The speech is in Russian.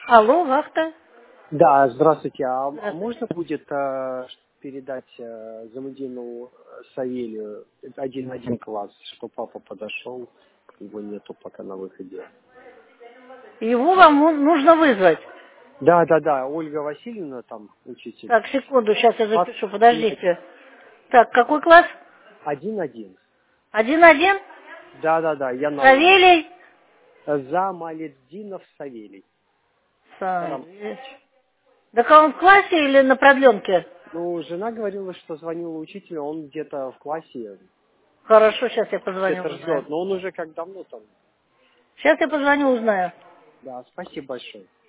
Алло, вахта. Да, здравствуйте. А Здравствуйте. можно будет передать Замудину Савелию 1-1 класс, что папа подошел, его нету пока на выходе. Его вам нужно вызвать. Да, Ольга Васильевна там учитель. Так, секунду, сейчас я Класс запишу, подождите. Так, какой класс? 1-1. 1-1? Да, я на улице. Савелий? Замалетдинов Савелий. Там. Савелий. Так а он в классе или на продленке? Ну, жена говорила, что звонила учителю, он где-то в классе Хорошо, сейчас я позвоню, где-то узнаю. ждет, но он уже как давно там. Сейчас я позвоню, узнаю. Да, спасибо большое.